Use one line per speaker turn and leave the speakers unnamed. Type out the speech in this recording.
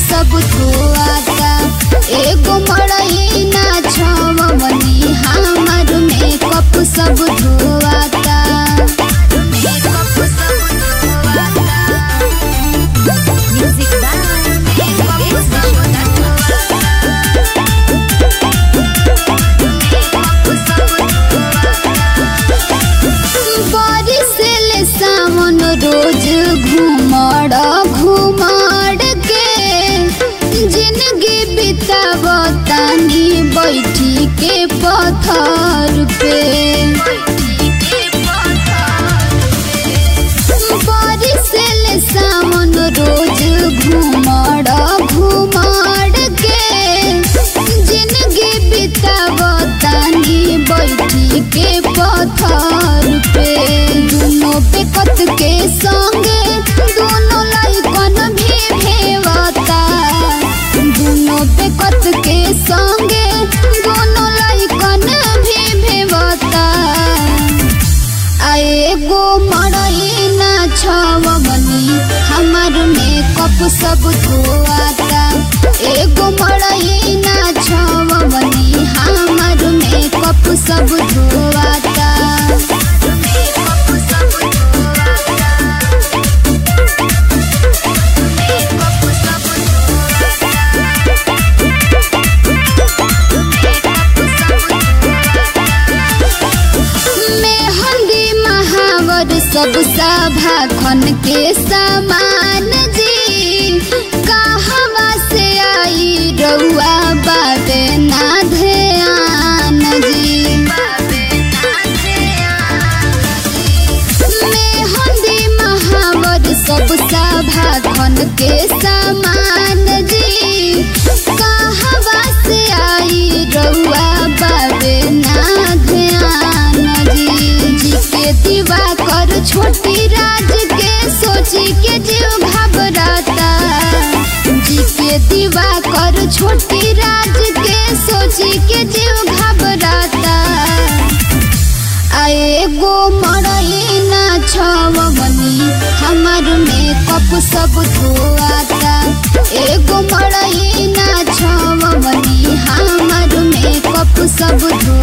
सब धोआता। एगो मड़ई ना छवनी हमार मेकअप सब धोआता। मेकअप सब धोआता। म्यूजिक बाय मेकअप सब धोआता। मेकअप सब धोआता। बारिश ले सावन रोज घुमड़ के जिंदगी बितावतानी बैठी के पत्थर पे। बारिश ले सावन रोज घुमड़ के जिंदगी बितावतानी बैठी के पत्थर पे। दोनों पे कत के संगे दोनों लाइकन भी भेवता। दोनों पे कत के संगे दोनों लाइकन भी भेवता। एगो मड़ई ना छवनी हमार मेकअप सब धोआता। एगो मड़ई ना छवनी हमार मेकअप सब धोआता। मेकअप सब धोआता। मेकअप सब धोआता। मेकअप सब धोआता। मेहंदी महावर सब सभा खन के समान जी। कहवा से आई रउआ बाबे ना ध्यान जी। मेहंदी महावर सब सभा खन के समान जी। कहवा से आई रउआ बाबे ना ध्यान जी। जी के दीवा कर छोटी राज के सोची के जीव घबराता। जी के दीवा कर छोटी राज के सोची के जीव घबराता। एगो मड़ई ना छवनी हमार मेकअप सब धोआता। एगो मड़ई ना छवनी हमार मेकअप सब धोआता।